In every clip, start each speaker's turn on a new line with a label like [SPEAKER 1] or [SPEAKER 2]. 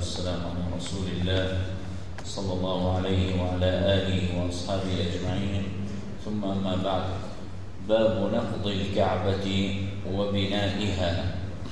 [SPEAKER 1] والسلام على رسول الله صلى الله عليه وعلى آله وأصحابه أجمعين، ثم أما بعد. باب نقض الكعبة وبنائها.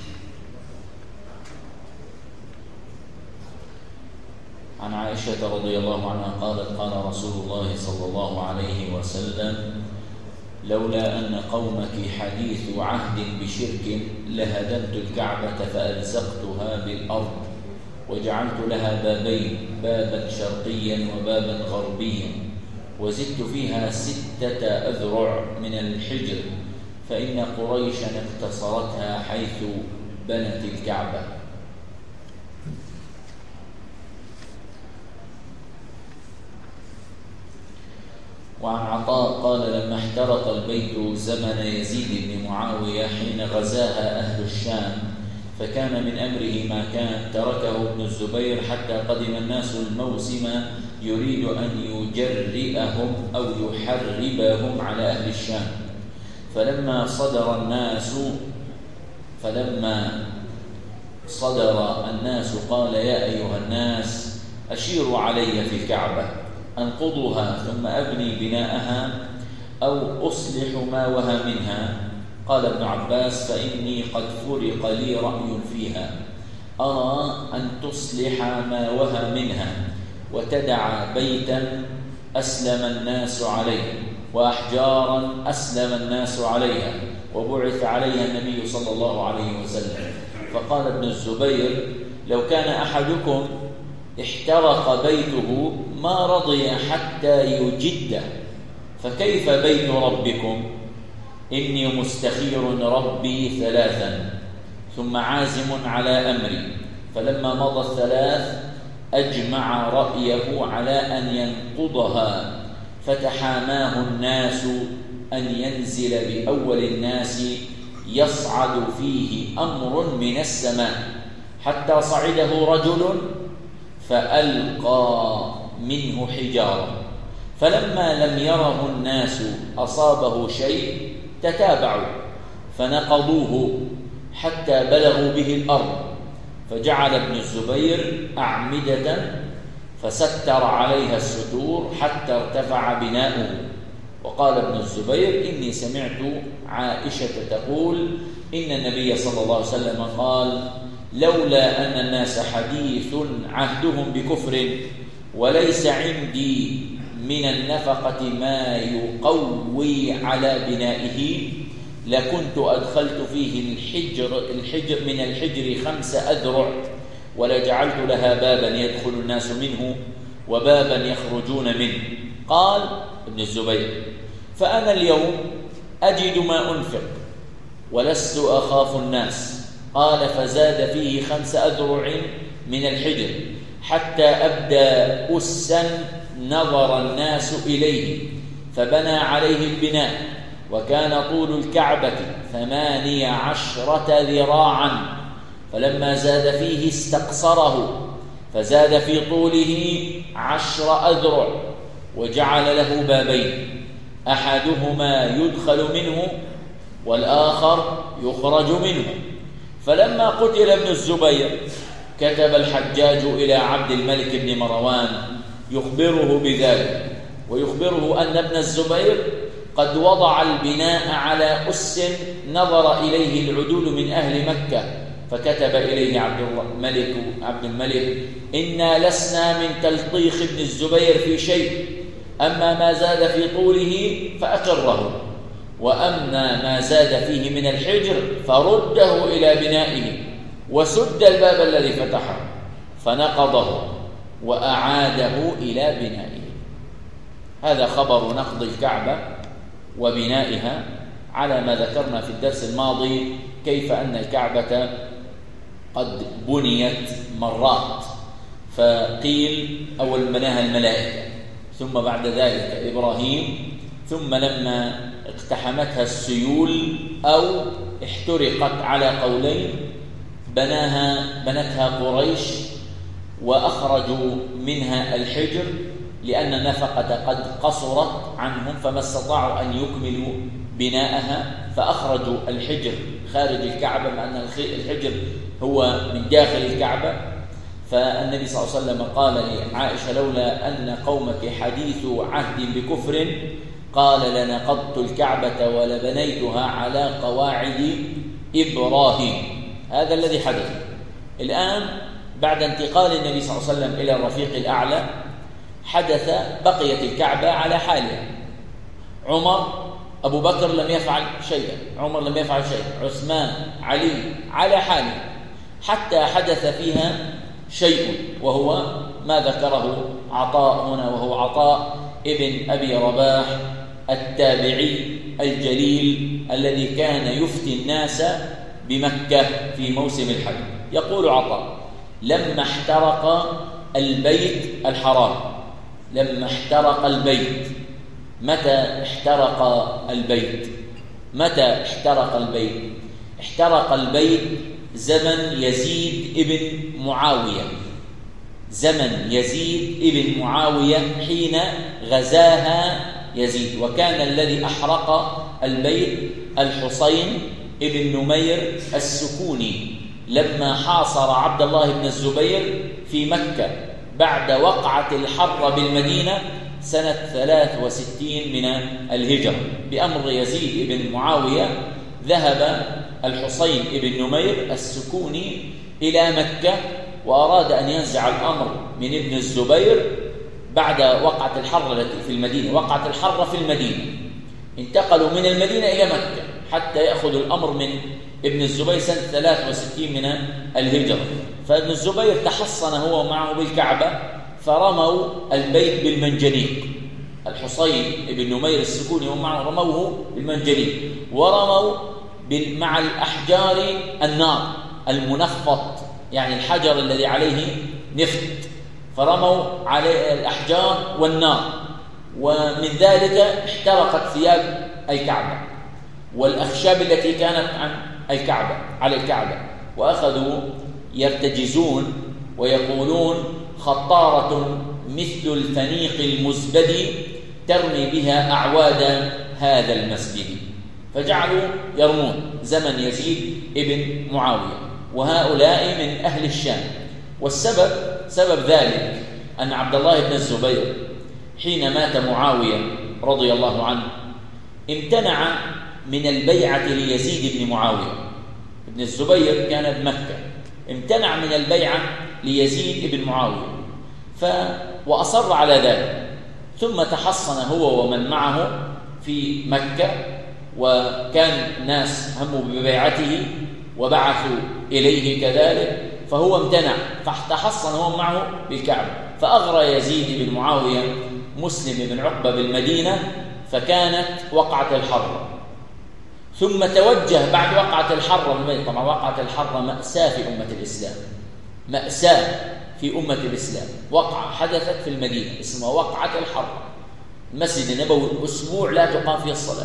[SPEAKER 1] عن عائشة رضي الله عنها قالت: قال رسول الله صلى الله عليه وسلم: لولا أن قومك حديث عهد بشرك لهدمت الكعبة فألزقتها بالأرض وجعلت لها بابين، بابا شرقيا وبابا غربيا، وزدت فيها 6 أذرع من الحجر، فإن قريشا اقتصرتها حيث بنت الكعبة. وعن عطاء قال: لما احترق البيت زمن يزيد بن معاوية حين غزاها أهل الشام، فكان من أمره ما كان، تركه ابن الزبير حتى قدم الناس الموسم يريد أن يجرئهم أو يحربهم على أهل الشام. فلما صدر الناس قال: يا أيها الناس، أشيروا علي في الكعبة، أنقضها ثم أبني بناءها أو أصلح ما وهى منها. قال ابن عباس: فإني قد فرق لي رأي فيها، أرى أن تصلح ما وهى منها وتدع بيتا أسلم الناس عليه وأحجارا أسلم الناس عليها وبعث عليها النبي صلى الله عليه وسلم. فقال ابن الزبير: لو كان أحدكم احترق بيته ما رضي حتى يجده، فكيف بيت ربكم؟ إني مستخير ربي 3 ثم عازم على أمري. فلما مضى 3 أجمع رأيه على أن ينقضها، فتحاماه الناس أن ينزل بأول الناس يصعد فيه أمر من السماء، حتى صعده رجل فألقى منه حجارة، فلما لم يره الناس أصابه شيء تتابعوا فنقضوه حتى بلغوا به الأرض، فجعل ابن الزبير أعمدة فستر عليها الستور حتى ارتفع بناؤه. وقال ابن الزبير: إني سمعت عائشة تقول: إن النبي صلى الله عليه وسلم قال: لولا أن الناس حديث عهدهم بكفر وليس عندي من النفقة ما يقوي على بنائه لكنت أدخلت فيه الحجر من الحجر 5 أذرع، ولجعلت لها بابا يدخل الناس منه وبابا يخرجون منه. قال ابن الزبير: فأنا اليوم أجد ما أنفق ولست أخاف الناس. قال: فزاد فيه 5 أذرع من الحجر حتى أبدى أسا نظر الناس إليه، فبنى عليه البناء، وكان طول الكعبة 18 ذراعا، فلما زاد فيه استقصره، فزاد في طوله 10 أذرع، وجعل له بابين، أحدهما يدخل منه والآخر يخرج منه. فلما قتل ابن الزبير كتب الحجاج إلى عبد الملك بن مروان يخبره بذلك، ويخبره أن ابن الزبير قد وضع البناء على أس نظر إليه العدول من أهل مكة، فكتب إليه عبد الملك: إنا لسنا من تلطيخ ابن الزبير في شيء، أما ما زاد في طوله فأقره، وأما ما زاد فيه من الحجر فرده إلى بنائه، وسد الباب الذي فتحه، فنقضه وأعاده إلى بنائه. هذا خبر نقض الكعبة وبنائها، على ما ذكرنا في الدرس الماضي كيف أن الكعبة قد بنيت مرات، فقيل أول بناها الملائكة، ثم بعد ذلك إبراهيم، ثم لما اقتحمتها السيول أو احترقت على قولين بنتها قريش وأخرجوا منها الحجر، لأن النفقة قد قصرت عنهم فما استطاعوا أن يكملوا بناءها، فأخرجوا الحجر خارج الكعبة، مع أن الحجر هو من داخل الكعبة، فالنبي صلى الله عليه وسلم قال لعائشة: لولا أن قومك حديث عهد بكفر قال لنقضت الكعبة ولبنيتها على قواعد إبراهيم. هذا الذي حدث. الآن بعد انتقال النبي صلى الله عليه وسلم إلى الرفيق الأعلى حدث بقيت الكعبة على حالها. عمر أبو بكر لم يفعل شيئا، عمر لم يفعل شيئا، عثمان، علي على حاله، حتى حدث فيها شيء وهو ما ذكره عطاء هنا، وهو عطاء ابن أبي رباح التابعي الجليل الذي كان يفتي الناس بمكة في موسم الحج. يقول عطاء: لما احترق البيت الحرام، لما احترق البيت. متى احترق البيت؟ متى احترق البيت؟ احترق البيت زمن يزيد ابن معاوية، زمن يزيد ابن معاوية حين غزاها يزيد. وكان الذي أحرق البيت الحسين ابن نمير السكوني لما حاصر عبد الله بن الزبير في مكة بعد وقعة الحرة بالمدينة سنة 63 من الهجرة. بأمر يزيد بن معاوية ذهب الحسين بن نمير السكوني إلى مكة وأراد أن ينزع الأمر من ابن الزبير بعد وقعة الحرة التي في المدينة. وقعة الحرة في المدينة، انتقلوا من المدينة إلى مكة حتى يأخذوا الأمر من ابن الزبير سنة 63 من الهجرة. فابن الزبير تحصن هو معه بالكعبة فرموا البيت بالمنجنيق. الحسين بن نمير السكوني ومعه رموه بالمنجنيق، ورموا مع الأحجار النار المنفط، يعني الحجر الذي عليه نفط، فرموا عليه الأحجار والنار، ومن ذلك احترقت ثياب الكعبة والأخشاب التي كانت عن الكعبة على الكعبة، وأخذوا يرتجزون ويقولون: خطارة مثل الفنيق المزبد ترمي بها أعواد هذا المسجد. فجعلوا يرمون زمن يزيد ابن معاوية، وهؤلاء من أهل الشام. والسبب سبب ذلك أن عبد الله بن الزبير حين مات معاوية رضي الله عنه امتنع من البيعة ليزيد بن معاوية. ابن الزبير كان بمكة، امتنع من البيعة ليزيد بن معاوية وأصر على ذلك، ثم تحصن هو ومن معه في مكة، وكان الناس هموا ببيعته وبعثوا إليه كذلك، فهو امتنع، فتحصن هو معه بالكعبة. فأغرى يزيد بن معاوية مسلم بن عقبة بالمدينة، فكانت وقعة الحرة. ثم توجه بعد وقعة الحرة، طبعا وقعة الحرة مأساة في أمة الإسلام، مأساة في أمة الإسلام. وقعة حدثت في المدينة اسمها وقعة الحرة. المسجد النبوي أسبوع لا تقام فيه الصلاة،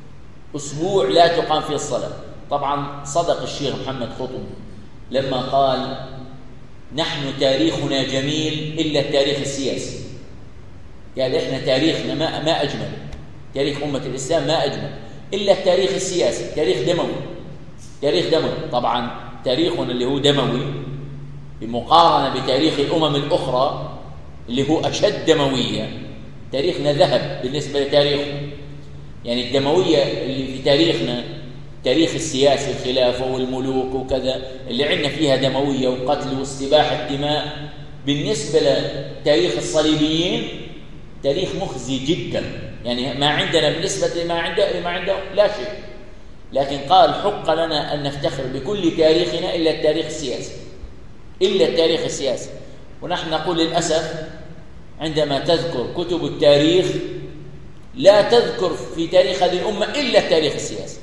[SPEAKER 1] أسبوع لا تقام فيه الصلاة. طبعا صدق الشيخ محمد خطب لما قال: نحن تاريخنا جميل إلا التاريخ السياسي. قال إحنا تاريخنا ما أجمل، تاريخ أمة الإسلام ما أجمل إلا التاريخ السياسي، تاريخ دموي، تاريخ دموي. طبعا تاريخنا اللي هو دموي بمقارنة بتاريخ الأمم الأخرى اللي هو أشد دموية، تاريخنا ذهب بالنسبة لتاريخنا. يعني الدموية اللي في تاريخنا تاريخ السياسي، الخلافة والملوك وكذا، اللي عندنا فيها دموية وقتل واستباحة الدماء، بالنسبة لتاريخ الصليبيين تاريخ مخزي جدا. يعني ما عندنا بالنسبة لما عنده لا شيء. لكن قال: حق لنا أن نفتخر بكل تاريخنا إلا التاريخ السياسي، إلا التاريخ السياسي. ونحن نقول للأسف عندما تذكر كتب التاريخ لا تذكر في تاريخ هذه الأمة إلا التاريخ السياسي.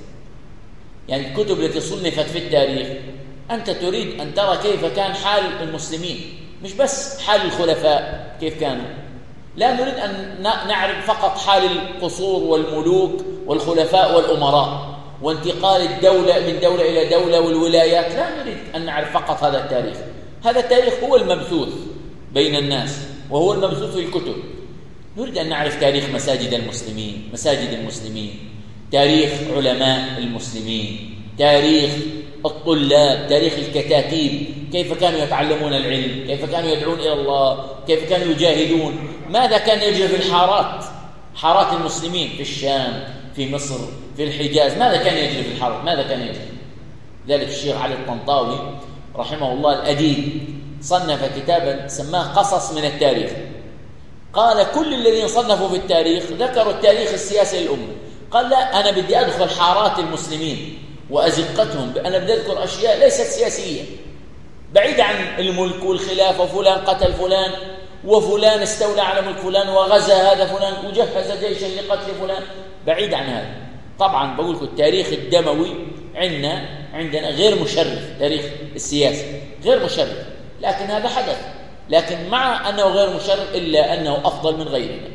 [SPEAKER 1] يعني الكتب التي صنفت في التاريخ أنت تريد أن ترى كيف كان حال المسلمين، مش بس حال الخلفاء كيف كانوا، لا نريد أن نعرف فقط حال القصور والملوك والخلفاء والأمراء وانتقال الدولة من دولة إلى دولة والولايات، لا نريد أن نعرف فقط هذا التاريخ. هذا التاريخ هو المبثوث بين الناس وهو المبثوث في الكتب. نريد أن نعرف تاريخ مساجد المسلمين، مساجد المسلمين، تاريخ علماء المسلمين، تاريخ الطلاب، تاريخ الكتاتيب، كيف كانوا يتعلمون العلم، كيف كانوا يدعون إلى الله، كيف كانوا يجاهدون، ماذا كان يجري في الحارات، حارات المسلمين في الشام، في مصر، في الحجاز، ماذا كان يجري في الحارات، ماذا كان يجري. ذلك الشيخ علي الطنطاوي رحمه الله الأديب صنف كتابا سماه قصص من التاريخ. قال كل الذين صنفوا في التاريخ ذكروا التاريخ السياسي للأمة. قال لا، أنا بدي أدخل حارات المسلمين وأزقتهم، أنا بدي أذكر أشياء ليست سياسية، بعيد عن الملك والخلافة، وفلان قتل فلان، وفلان استولى على ملك فلان، وغزا هذا فلان، وجهز جيشا لقتل فلان، بعيد عن هذا. طبعا بقول لكم التاريخ الدموي عندنا غير مشرف، تاريخ السياسي غير مشرف، لكن هذا حدث، لكن مع أنه غير مشرف إلا أنه أفضل من غيرنا،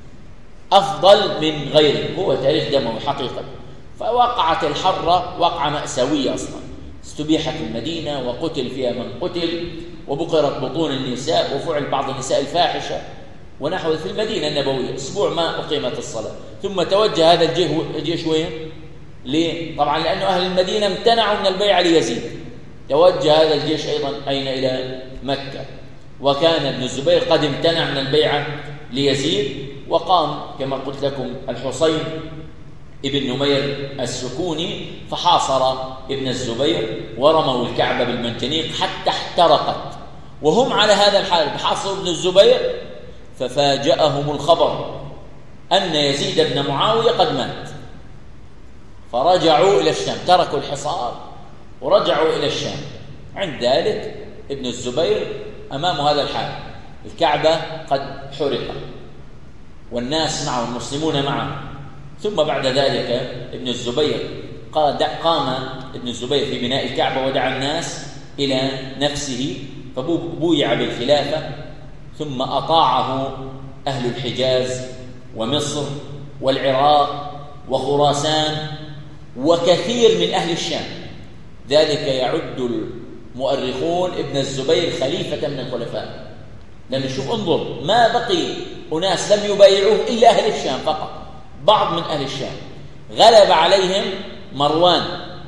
[SPEAKER 1] أفضل من غيره، هو تاريخ دموي حقيقة. فوقعت الحرة وقعة مأساوية أصلا، استبيحت المدينة وقتل فيها من قتل، وبقرت بطون النساء، وفعل بعض النساء الفاحشة ونحو في المدينة النبوية، أسبوع ما أقيمت الصلاة. ثم توجه هذا الجيش وين؟ ليه؟ طبعا لأنه أهل المدينة امتنعوا من البيعة ليزيد، توجه هذا الجيش أيضا أين؟ إلى مكة. وكان ابن الزبير قد امتنع من البيعة ليزيد، وقام كما قلت لكم الحصين ابن نمير السكوني فحاصر ابن الزبير ورموا الكعبة بالمنجنيق حتى احترقت، وهم على هذا الحال بحاصروا ابن الزبير. ففاجأهم الخبر أن يزيد بن معاوية قد مات، فرجعوا إلى الشام، تركوا الحصار ورجعوا إلى الشام. عند ذلك ابن الزبير أمام هذا الحال، الكعبة قد حرقت والناس معه، المسلمون معه. ثم بعد ذلك ابن الزبير قام ابن الزبير في بناء الكعبة ودعا الناس إلى نفسه، فبويع بالخلافة. ثم أطاعه أهل الحجاز ومصر والعراق وخراسان وكثير من أهل الشام. ذلك يعد المؤرخون ابن الزبير خليفة من الخلفاء، لأن شوف انظر، ما بقي أناس لم يبايعوه إلا أهل الشام فقط، بعض من أهل الشام. غلب عليهم مروان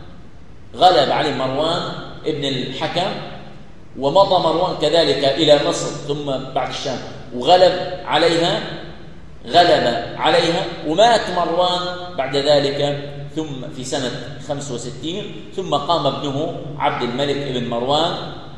[SPEAKER 1] ابن الحكم، ومضى مروان كذلك إلى مصر ثم بعد الشام، وغلب عليها ومات مروان بعد ذلك. ثم في سنة 65 ثم قام ابنه عبد الملك بن مروان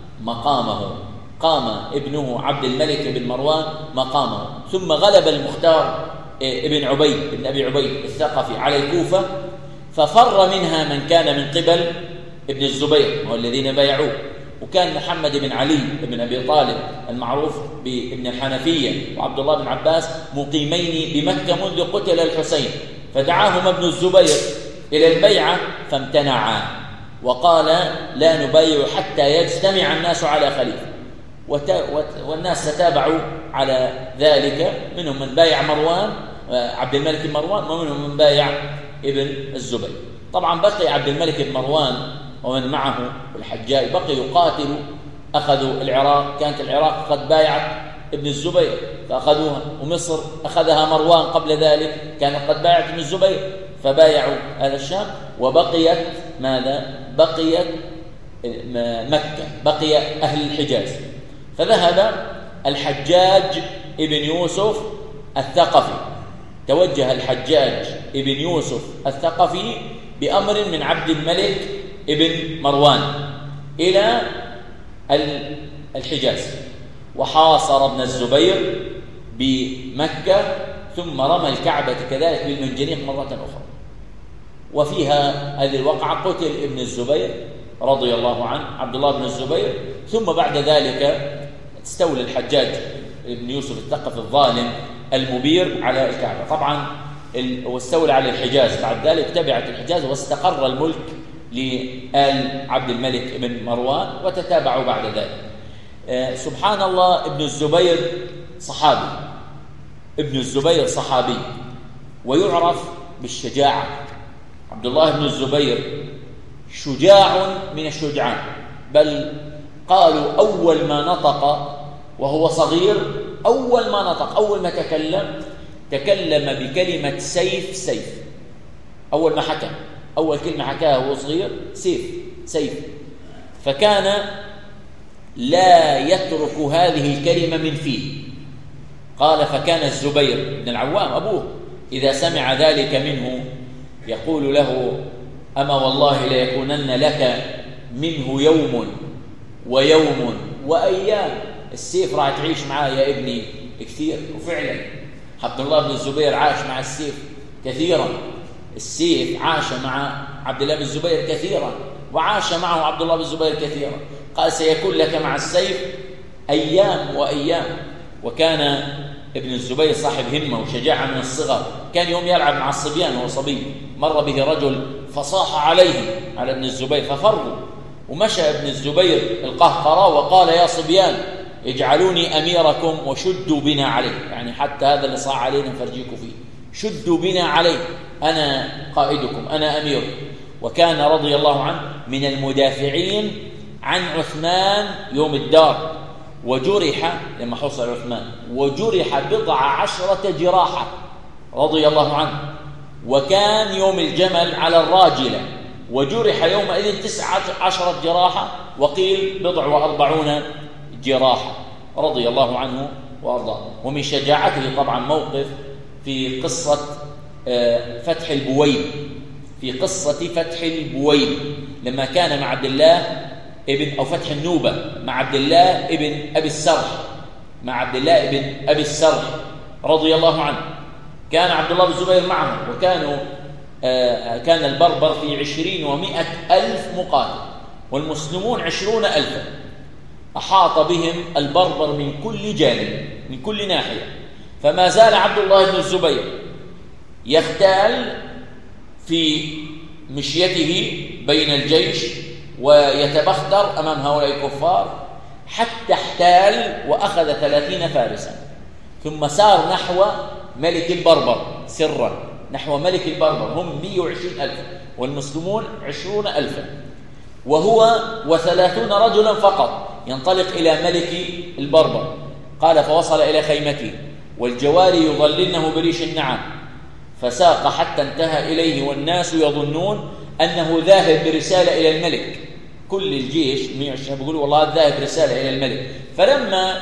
[SPEAKER 1] مقامه، ثم غلب المختار ابن أبي عبيد الثقفي على الكوفة، ففر منها من كان من قبل ابن الزبير هو الذين بايعوه. وكان محمد بن علي بن أبي طالب المعروف بابن الحنفية وعبد الله بن عباس مقيمين بمكة منذ قتل الحسين، فدعاهما ابن الزبير إلى البيعة فامتنعا، وقال لا نبايع حتى يجتمع الناس على خليفة. والناس تتابعوا على ذلك، منهم من بايع عبد الملك بن مروان، ومنهم من بايع ابن الزبير. طبعا بقي عبد الملك بن مروان ومن معه الحجاج بقي يقاتلوا، أخذوا العراق، كانت العراق قد بايعت ابن الزبير فأخذوها، ومصر أخذها مروان قبل ذلك كانت قد بايعت ابن الزبير فبايعوا أهل الشام. وبقيت ماذا؟ بقيت مكة، بقي أهل الحجاز. فذهب الحجاج ابن يوسف الثقفي، توجه الحجاج ابن يوسف الثقفي بأمر من عبد الملك ابن مروان إلى الحجاز، وحاصر ابن الزبير بمكة، ثم رمى الكعبة كذلك بالمنجنيق مرة أخرى. وفيها هذه الوقعة قتل ابن الزبير رضي الله عنه، عبد الله بن الزبير. ثم بعد ذلك استولى الحجاج ابن يوسف الثقفي الظالم المبير على الكعبة طبعا، واستولى على الحجاز. بعد ذلك تبعت الحجاز واستقر الملك لآل عبد الملك بن مروان، وتتابعوا بعد ذلك. سبحان الله، ابن الزبير صحابي ويعرف بالشجاعة. عبد الله بن الزبير شجاع من الشجعان، بل قالوا أول ما نطق وهو صغير، أول ما تكلم بكلمة سيف. أول ما حكى، أول كلمة حكاها وهو صغير سيف. فكان لا يترك هذه الكلمة من فيه. قال فكان الزبير بن العوام أبوه إذا سمع ذلك منه يقول له أما والله ليكونن لك منه يوم ويوم وأيام. السيف راح تعيش معاه يا ابني كثير. وفعلا عبد الله بن الزبير عاش مع السيف كثيرا. السيف عاش مع عبد الله بن الزبير كثيرا، وعاش معه عبد الله بن الزبير كثيرا. قال سيكون لك مع السيف أيام وأيام. وكان ابن الزبير صاحب همة وشجاعة من الصغر، كان يوم يلعب مع الصبيان وهو صبي، مر به رجل فصاح عليه على ابن الزبير ففروا، ومشى ابن الزبير القهقراء وقال يا صبيان اجعلوني أميركم وشدوا بنا عليه، يعني حتى هذا اللي صاح علينا نفرجيكم فيه، شدوا بنا عليه، أنا قائدكم أنا أميركم. وكان رضي الله عنه من المدافعين عن عثمان يوم الدار، وجرح لما حصل عثمان وجرح 19 جراحة رضي الله عنه. وكان يوم الجمل على الراجلة وجرح يومئذ 19 جراحة، وقيل 40 جراحة رضي الله عنه وأرضاه. ومن شجاعته طبعا موقف في قصة فتح البويب، في قصة فتح البويب لما كان مع عبد الله ابن، أو فتح النوبة مع عبد الله ابن أبي السرح، مع عبد الله ابن أبي السرح رضي الله عنه. كان عبد الله بن الزبير معه، وكانوا كان البربر في 20 و100 ألف مقاتل، والمسلمون 20,000. أحاط بهم البربر من كل جانب من كل ناحية. فما زال عبد الله بن الزبير يختال في مشيته بين الجيش ويتبختر أمام هؤلاء الكفار حتى احتال وأخذ 30 فارسا، ثم سار نحو ملك البربر سرا، نحو ملك البربر. هم 120,000 والمسلمون 20,000، وهو و30 رجلا فقط ينطلق إلى ملك البربر. قال فوصل إلى خيمته والجواري يظللنه بريش النعام، فساق حتى انتهى إليه والناس يظنون أنه ذاهب برسالة إلى الملك. كل الجيش 120 بيقولوا والله ذاهب رسالة إلى الملك. فلما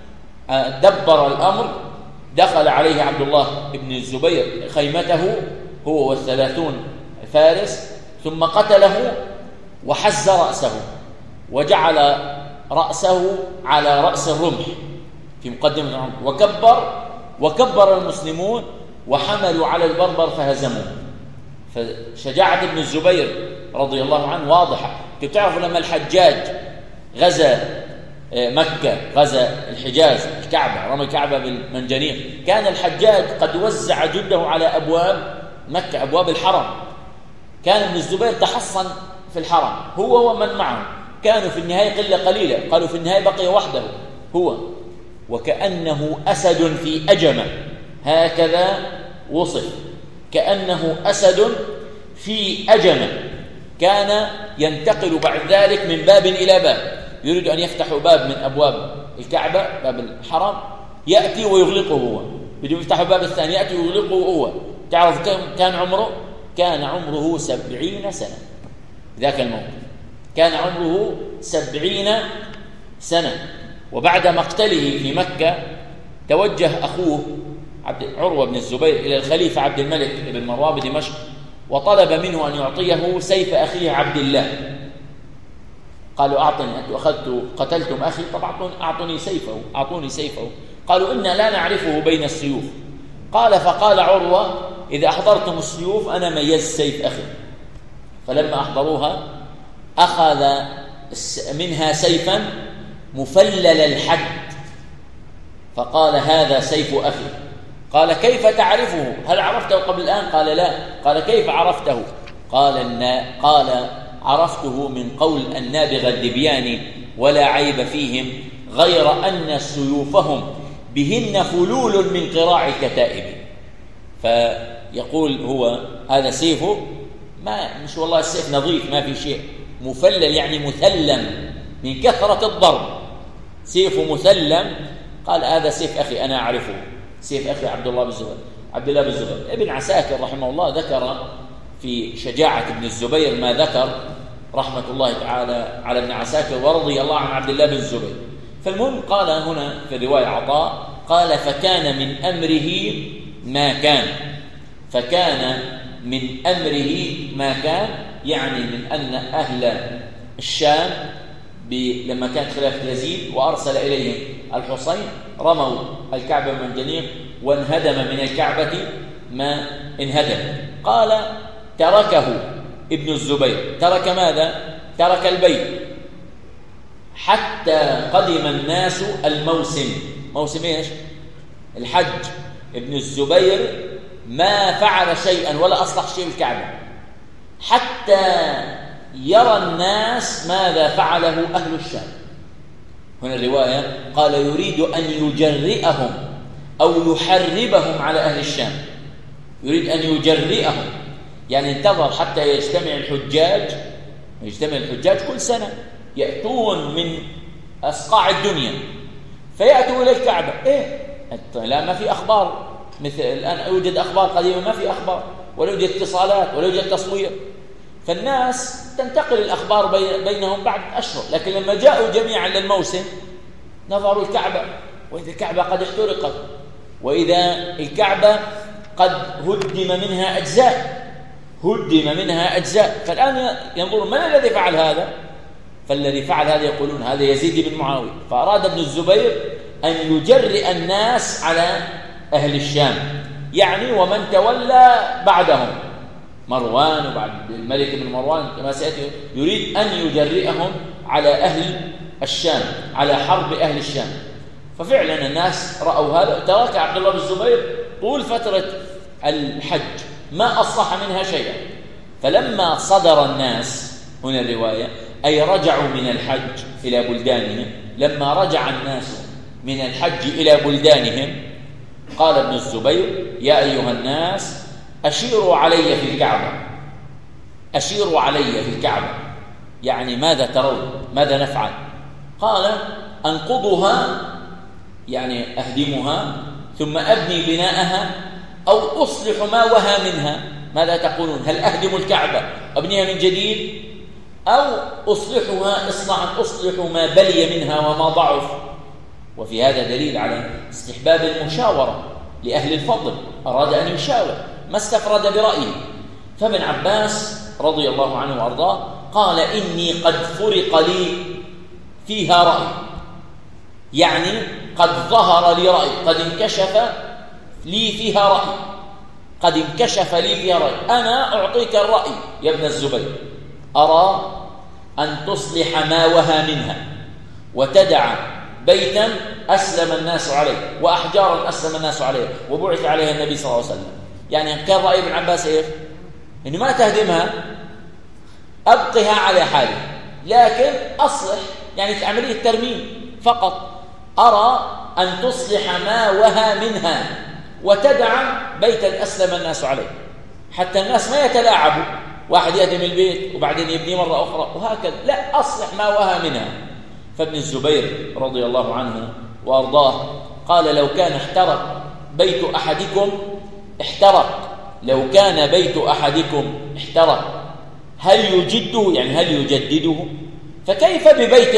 [SPEAKER 1] دبر الأمر دخل عليه عبد الله بن الزبير خيمته هو و30 فارس، ثم قتله وحز رأسه وجعل رأسه على رأس الرمح في مقدمة الرمح، وكبر المسلمون وحملوا على البربر فهزموه. فشجاعة ابن الزبير رضي الله عنه واضحة. تعرفوا لما الحجاج غزا مكة، غزا الحجاز الكعبة، رمى الكعبة بالمنجنيق، كان الحجاج قد وزع جنده على أبواب مكة، أبواب الحرم. كان ابن الزبير تحصن في الحرم هو ومن معه، كانوا في النهاية قلة قليلة، قالوا في النهاية بقي وحده هو، وكأنه أسد في أجمة، هكذا وصف، كأنه أسد في أجمة. كان ينتقل بعد ذلك من باب إلى باب، يريد أن يفتح باب من أبواب الكعبة باب الحرم، يأتي ويغلقه هو، بده يفتح باب الثاني يأتي ويغلقه هو. تعرف كم كان عمره؟ كان عمره 70 سنة ذاك الموقف، كان عمره 70 سنة. وبعد مقتله في مكة توجه أخوه عروة بن الزبير إلى الخليفة عبد الملك بن مروان بدمشق، وطلب منه أن يعطيه سيف أخيه عبد الله. قالوا أعطني، أنتم قتلتم أخي، طبعا أعطوني سيفه. قالوا إنا لا نعرفه بين السيوف. فقال عروة إذا أحضرتم السيوف أنا ميز سيف أخي. فلما أحضروها أخذ منها سيفا مفلل الحد، فقال هذا سيف أخي. قال كيف تعرفه؟ هل عرفته قبل الآن؟ قال لا. قال كيف عرفته؟ قال عرفته من قول النابغة الدبياني ولا عيب فيهم غير أن سيوفهم بهن فلول من قراع الكتائب. فيقول هو هذا سيفه، مش والله السيف نظيف ما في شيء، مفلل يعني مثلم من كثرة الضرب، سيفه مثلم. قال هذا سيف أخي أنا أعرفه، سيف أخي عبد الله بن الزبير. ابن عساكر رحمه الله ذكر في شجاعة ابن الزبير ما ذكر رحمة الله تعالى على ابن عساكر ورضي الله عن عبد الله بن الزبير. فالمهم قال هنا في الرواية عطاء قال فكان من أمره ما كان، فكان من أمره ما كان، يعني من أن أهل الشام لما كانت خلافة يزيد وأرسل إليهم الحصين رموا الكعبة من جنيق وانهدم من الكعبة ما انهدم. قال تركه ابن الزبير، ترك ماذا؟ ترك البيت حتى قدم الناس الموسم. موسم ايش؟ الحج. ابن الزبير ما فعل شيئا ولا أصلح شيء الكعبة حتى يرى الناس ماذا فعله أهل الشام. هنا الرواية قال يريد أن يجرئهم أو يحربهم على أهل الشام، يريد أن يجرئهم، يعني انتظر حتى يجتمع الحجاج كل سنة يأتون من أصقاع الدنيا فيأتوا إلى الكعبة. لا ما في أخبار، مثل الآن يوجد أخبار قديمة ما في أخبار ولا يوجد اتصالات ولا يوجد تصوير، فالناس تنتقل الأخبار بينهم بعد أشهر. لكن لما جاءوا جميعا للموسم نظروا الكعبة وإذا الكعبة قد احترقت وإذا الكعبة قد هدم منها أجزاء. فالآن ينظر من الذي فعل هذا؟ فالذي فعل هذا يقولون هذا يزيد بن معاوية. فأراد ابن الزبير أن يجرئ الناس على أهل الشام، يعني ومن تولى بعدهم مروان وبعد الملك بن مروان كما سيأتي، يريد أن يجرئهم على أهل الشام، على حرب أهل الشام. ففعلا الناس رأوا هذا. ترك عبد الله بن الزبير طول فترة الحج ما أصلح منها شيئا. فلما صدر الناس، هنا الرواية أي رجعوا من الحج إلى بلدانهم، لما رجع الناس من الحج إلى بلدانهم قال ابن الزبير يا أيها الناس أشيروا علي في الكعبة، يعني ماذا ترون؟ ماذا نفعل؟ قال أنقضها، يعني أهدمها ثم أبني بناءها أو أصلح ما وهى منها. ماذا تقولون؟ هل أهدم الكعبة أبنيها من جديد أو أصلحها إصلاحا أصلح ما بلي منها وما ضعف؟ وفي هذا دليل على استحباب المشاورة لأهل الفضل، أراد أن يشاور ما استفرد برأيه. فابن عباس رضي الله عنه وأرضاه قال إني قد فرق لي فيها رأي، يعني قد ظهر لي رأي، قد انكشف لي فيها رأي، أنا أعطيك الرأي يا ابن الزبير، أرى أن تصلح ما وهى منها وتدع بيتا أسلم الناس عليه وأحجارا أسلم الناص عليه وبعث عليها النبي صلى الله عليه وسلم. يعني كان رأي ابن عباس إيه؟ إنه ما تهدمها، أبقها على حالها، لكن أصلح، يعني عملية ترميم فقط. أرى أن تصلح ما وهى منها وتدع بيتا أسلم الناس عليه، حتى الناس ما يتلاعبوا، واحد يهدم البيت وبعدين يبني مرة أخرى وهكذا، لا، أصلح ما وهى منها. فابن الزبير رضي الله عنه وأرضاه قال لو كان احترق بيت أحدكم احترق هل يجده، يعني هل يجدده؟ فكيف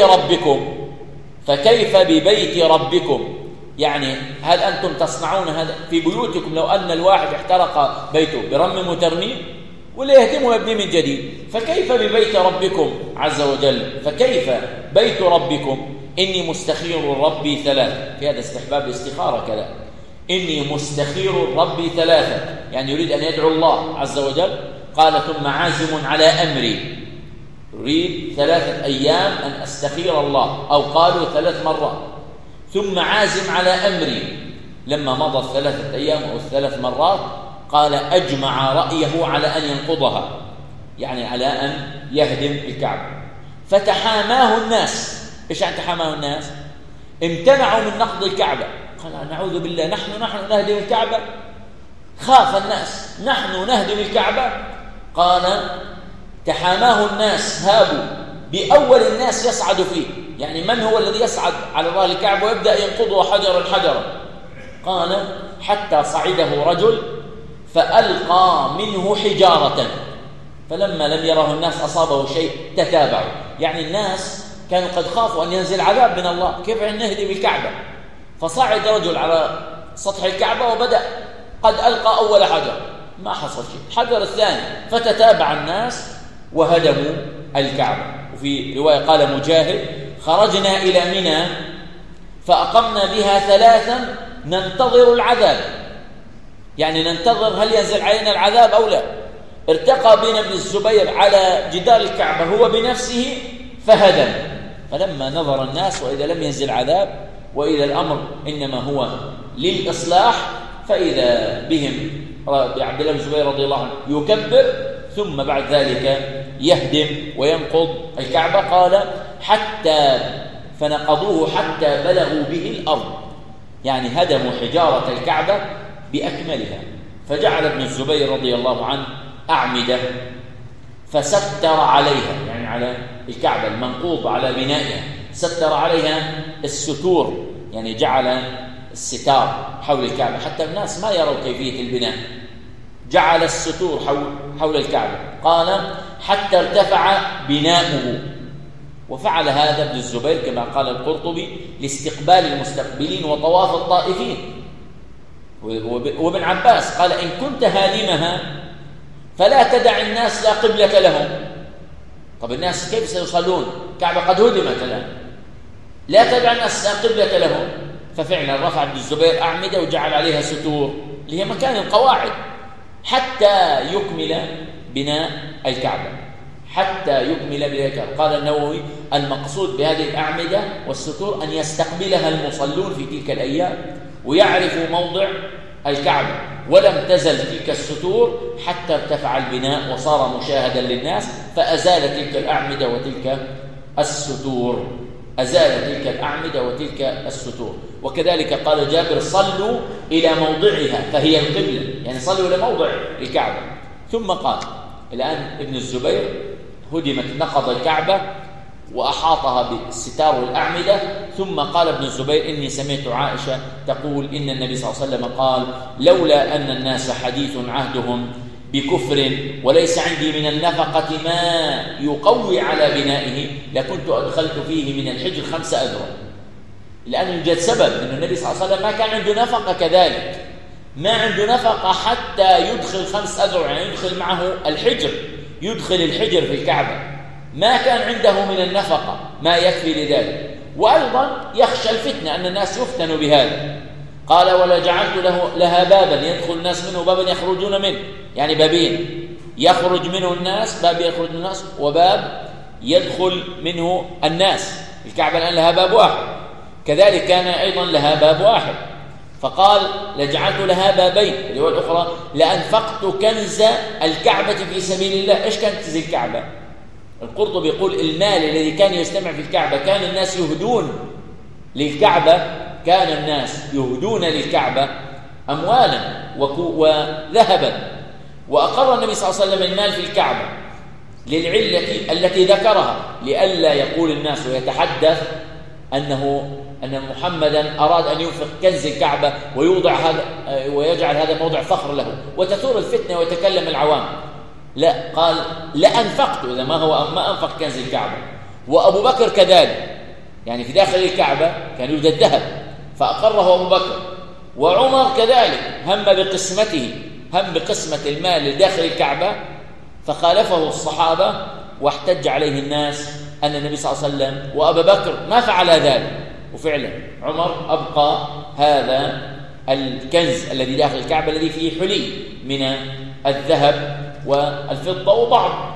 [SPEAKER 1] ببيت ربكم؟ يعني هل أنتم تصنعون هذا في بيوتكم؟ لو أن الواحد احترق بيته برمم وترميم ولا يهدمه ويبني من جديد، فكيف ببيت ربكم عز وجل؟ فكيف بيت ربكم؟ إني مستخير ربي ثلاثة، في هذا استحباب الاستخارة كذا، إني مستخير ربي ثلاثة، يعني يريد أن يدعو الله عز وجل. قال ثم عازم على أمري، يريد 3 أيام أن أستخير الله، أو قالوا 3 مرات. ثم عازم على أمري، لما مضى 3 أيام أو 3 مرات قال أجمع رأيه على أن ينقضها، يعني على أن يهدم الكعبة. فتحاماه الناس. إيش يعني تحاماه الناس؟ امتنعوا من نقض الكعبة. قال نعوذ بالله، نحن نهدم الكعبة؟ خاف الناس، نحن نهدم الكعبة؟ قال تحاماه الناس، هابوا بأول الناس يصعد فيه، يعني من هو الذي يصعد على ظهر الكعبة ويبدأ ينقضه حجرا. قال حتى صعده رجل فألقى منه حجارة، فلما لم يره الناس أصابه شيء تتابعوا. يعني الناس كانوا قد خافوا أن ينزل عذاب من الله، كيف نهدم الكعبة؟ فصعد رجل على سطح الكعبة وبدأ قد ألقى أول حجر، ما حصل شيء، حجر الثاني، فتتابع الناس وهدموا الكعبة. وفي رواية قال مجاهد: خرجنا إلى منى فأقمنا بها 3 ننتظر العذاب، يعني ننتظر هل ينزل علينا العذاب أو لا. ارتقى بنا ابن الزبير على جدار الكعبة هو بنفسه فهدم، فلما نظر الناس وإذا لم ينزل عذاب وإذا الأمر إنما هو للإصلاح، فإذا بهم بعبد الله بن الزبير رضي الله عنه يكبر، ثم بعد ذلك يهدم وينقض الكعبة. قال: حتى فنقضوه حتى بلغوا به الأرض، يعني هدموا حجارة الكعبة بأكملها. فجعل ابن الزبير رضي الله عنه أعمدة فستر عليها، يعني على الكعبة المنقوض على بنائها، ستر عليها الستور، يعني جعل الستار حول الكعبة حتى الناس ما يروا كيفية البناء، جعل الستور حول الكعبة. قال: حتى ارتفع بناؤه. وفعل هذا ابن الزبير كما قال القرطبي لاستقبال المستقبلين وطواف الطائفين. وابن عباس قال: إن كنت هادمها فلا تدع الناس لا قبلة لهم. طب الناس كيف سيصلون؟ الكعبة قد هدمت الآن، لا تدع الناس لا قبلة لهم. ففعلا رفع ابن الزبير أعمدة وجعل عليها ستور اللي هي مكان القواعد حتى يكمل بناء الكعبة، حتى يكمل بناء الكعبة. قال النووي: المقصود بهذه الأعمدة والستور أن يستقبلها المصلون في تلك الأيام ويعرفوا موضع الكعبة، ولم تزل تلك الستور حتى ارتفع البناء وصار مشاهدا للناس، فأزال تلك الأعمدة وتلك الستور، أزال تلك الأعمدة وتلك الستور. وكذلك قال جابر: صلوا إلى موضعها فهي القبلة، يعني صلوا إلى موضع الكعبة. ثم قال: الآن ابن الزبير هدمت، نقض الكعبة وأحاطها بالستار والأعمدة. ثم قال ابن الزبير: إني سمعت عائشة تقول إن النبي صلى الله عليه وسلم قال: لولا أن الناس حديث عهدهم بكفر وليس عندي من النفقة ما يقوي على بنائه لكنت أدخلت فيه من الحجر 5 أذرع. لأن يوجد سبب أن النبي صلى الله عليه وسلم ما كان عنده نفقة، كذلك ما عنده نفقة حتى يدخل 5 أذرع، يعني يدخل معه الحجر، يدخل الحجر في الكعبة، ما كان عنده من النفقة ما يكفي لذلك. وأيضا يخشى الفتنة أن الناس يفتنوا بهذا. قال: ولا جعلت لها بابا يدخل الناس منه بابا يخرجون منه، يعني بابين يخرج منه الناس، باب يخرج منه الناس وباب يدخل منه الناس. الكعبة الآن لها باب واحد، كذلك كان أيضا لها باب واحد. فقال: لجعلت لها بابين. الرواية الأخرى: لأنفقت كنز الكعبة في سبيل الله. إيش كان كنز الكعبة؟ القرطبي يقول: المال الذي كان يجتمع في الكعبة، كان الناس يهدون للكعبة، كان الناس يهدون للكعبة أموالا وذهبا. وأقر النبي صلى الله عليه وسلم المال في الكعبة للعلة التي ذكرها، لئلا يقول الناس ويتحدث أن محمدا أراد أن ينفق كنز الكعبة ويوضع هذا ويجعل هذا موضع فخر له وتثور الفتنة ويتكلم العوام. لا، قال: لأنفقت، إذا ما أنفق كنز الكعبة. وأبو بكر كذلك، يعني في داخل الكعبة كان يوجد ذهب فأقره أبو بكر. وعمر كذلك هم بقسمته، هم بقسمة المال لداخل الكعبة، فخالفه الصحابة واحتج عليه الناس أن النبي صلى الله عليه وسلم وأبا بكر ما فعل ذلك. وفعلا عمر أبقى هذا الكنز الذي داخل الكعبة الذي فيه حلي من الذهب والفضة وبعض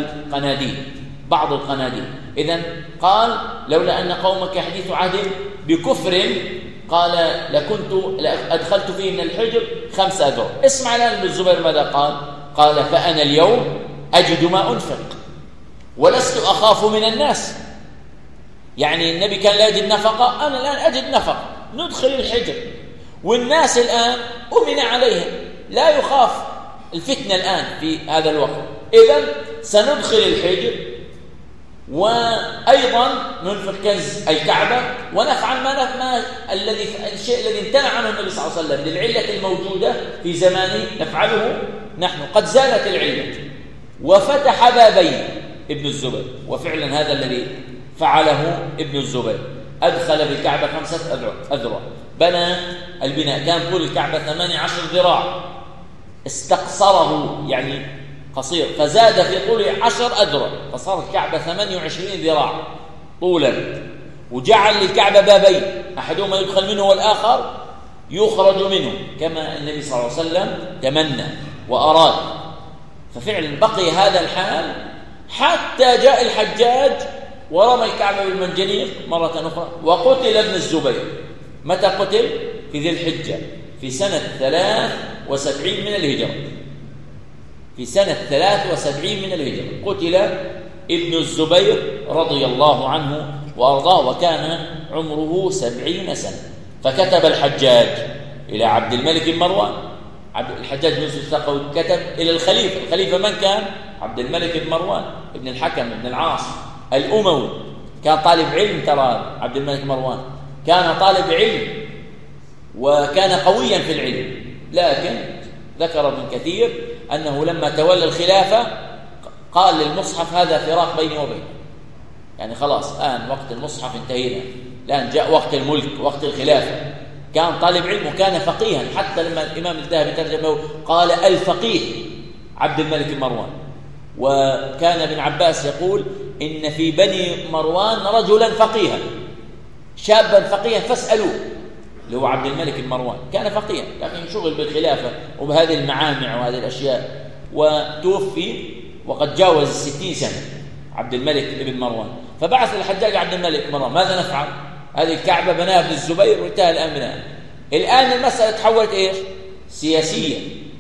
[SPEAKER 1] القناديل. إذن قال: لولا أن قومك حديث عهد بكفر، قال لكنت أدخلت فيه من الحجر 5 أذرع. اسمع الآن ابن الزبير ماذا قال؟ قال: فأنا اليوم أجد ما أنفق ولست أخاف من الناس. يعني النبي كان لا يجد نفقة، أنا الآن أجد نفقة، ندخل الحجر والناس الآن أمن عليهم، لا يخاف الفتنة الآن في هذا الوقت. إذن سندخل الحجر وأيضا ننفق كنز الكعبة ونفعل الشيء الذي امتنع عنه النبي صلى الله عليه وسلم للعلة الموجودة في زمانه، نفعله نحن. قد زالت العلة، وفتح بابين ابن الزبير، وفعلا هذا الذي فعله ابن الزبير، أدخل في الكعبة 5 أذرع، بنى البناء، كان طول الكعبة 18 ذراع، استقصره يعني قصير، فزاد في طوله 10 أذرع، فصار الكعبة 28 ذراع طولا، وجعل للكعبة بابين، أحدهما يدخل منه والآخر يخرج منه، كما النبي صلى الله عليه وسلم تمنى وأراد. ففعلا بقي هذا الحال حتى جاء الحجاج ورمى الكعبة بالمنجنيق مرة أخرى، وقتل ابن الزبير. متى قتل؟ في ذي الحجة في سنة 73 من الهجرة، في سنة 73 من الهجرة قتل ابن الزبير رضي الله عنه وأرضاه، وكان عمره 70 سنة. فكتب الحجاج إلى عبد الملك بن مروان، الحجاج بن يوسف الثقفي كتب إلى الخليفة من كان؟ عبد الملك بن مروان ابن الحكم بن العاص الأموي، كان طالب علم، ترى عبد الملك بن مروان كان طالب علم وكان قويا في العلم، لكن ذكر ابن كثير أنه لما تولى الخلافة قال للمصحف هذا فراق بيني وبينه، يعني خلاص الآن وقت المصحف انتهينا، الآن جاء وقت الملك، وقت الخلافة. كان طالب علم وكان فقيها، حتى لما الإمام الذهبي ترجم له قال الفقيه عبد الملك بن مروان. وكان ابن عباس يقول إن في بني مروان رجلا فقيها، شابا فقيها فاسألوه، اللي هو عبد الملك بن مروان، كان فقيها لكن شغل بالخلافة وبهذه المعامع وهذه الأشياء، وتوفي وقد جاوز 60 سنة عبد الملك بن مروان. فبعث الحجاج عبد الملك بن مروان، ماذا نفعل؟ هذه الكعبة بناها ابن الزبير وانتهى الآن بناها. الآن المسألة تحولت إيش؟ سياسية.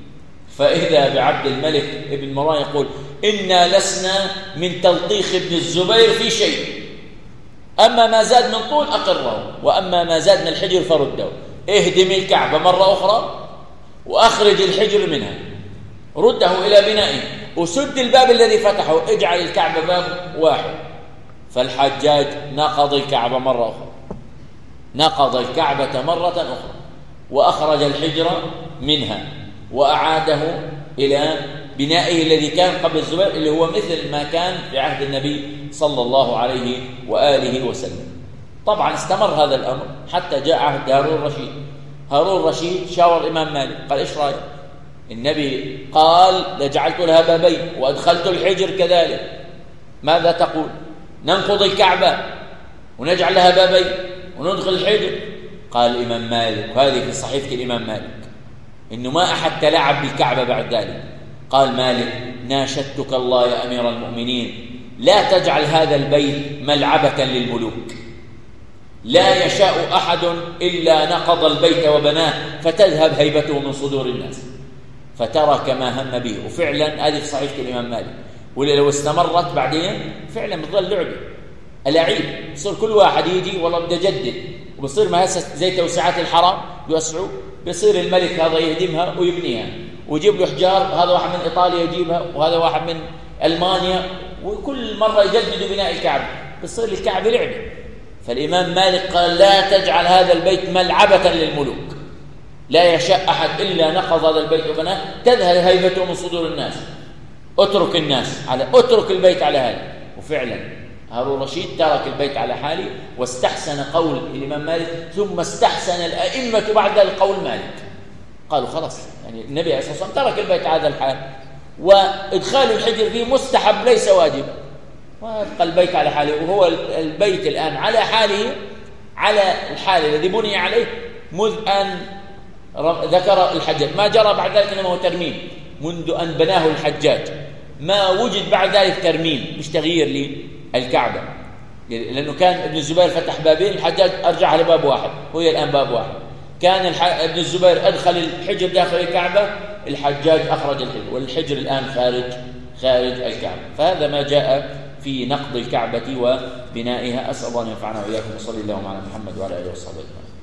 [SPEAKER 1] فإذا بعبد الملك بن مروان يقول إنا لسنا من تلطيخ ابن الزبير في شيء، أما ما زاد من طول أقره، وأما ما زاد من الحجر فرده. اهدم الكعبة مرة أخرى وأخرج الحجر منها، رده إلى بنائه، وسد الباب الذي فتحه، اجعل الكعبة باب واحد. فالحجاج نقض الكعبة مرة أخرى، نقض الكعبة مرة أخرى وأخرج الحجر منها وأعاده إلى بنائه الذي كان قبل الزبير، اللي هو مثل ما كان في عهد النبي صلى الله عليه وآله وسلم. طبعا استمر هذا الأمر حتى جاء عهد هارون الرشيد. هارون الرشيد شاور الإمام مالك، قال إيش رأيك؟ النبي قال لجعلت لها بابين وأدخلت الحجر كذلك، ماذا تقول؟ ننقض الكعبة ونجعل لها بابين وندخل الحجر؟ قال الإمام مالك، وهذه في صحيفة الإمام مالك، إنه ما أحد تلاعب بالكعبة بعد ذلك. قال مالك ناشدتك الله يا أمير المؤمنين لا تجعل هذا البيت ملعبة للملوك، لا يشاء أحد إلا نقض البيت وبناه فتذهب هيبته من صدور الناس، فترك ما هم به. وفعلا هذه في صحيفة الإمام مالك، ولو استمرت بعدين فعلا بتظل لعبة ألاعيب، يصير كل واحد يجي والله بدي أجدد، وبصير ما هسه زي توسعات الحرم يوسعوا، بيصير الملك هذا يهدمها ويبنيها ويجيب له حجار، هذا واحد من إيطاليا يجيبها وهذا واحد من ألمانيا، وكل مرة يجددوا بناء الكعبة، بيصير الكعبة لعبة. فالإمام مالك قال لا تجعل هذا البيت ملعبة للملوك، لا يشاء أحد إلا نقض هذا البيت وبناه تذهل هيبته من صدور الناس، اترك الناس على اترك البيت على هذا. وفعلا هارون الرشيد ترك البيت على حاله واستحسن قول الإمام مالك، ثم استحسن الأئمة بعد ذلك قول مالك، قالوا خلاص يعني النبي عليه الصلاة والسلام ترك البيت على هذا الحال، وإدخال الحجر فيه مستحب ليس واجبا، ويبقى البيت على حاله. وهو البيت الآن على حاله، على الحال الذي بني عليه منذ أن ذكر الحجاج، ما جرى بعد ذلك إنما هو ترميم، منذ أن بناه الحجاج ما وجد بعد ذلك ترميم، مش تغيير للكعبة، لأنه كان ابن الزبير فتح بابين، الحجاج أرجعها لباب واحد، وهي الآن باب واحد. كان ابن الزبير أدخل الحجر داخل الكعبة، الحجاج أخرج الحجر، والحجر الآن خارج الكعبة. فهذا ما جاء في نقض الكعبة وبنائها. أسأل الله أن ينفعنا وإياكم، وصلى الله على محمد وعلى آله وصحبه أجمعين.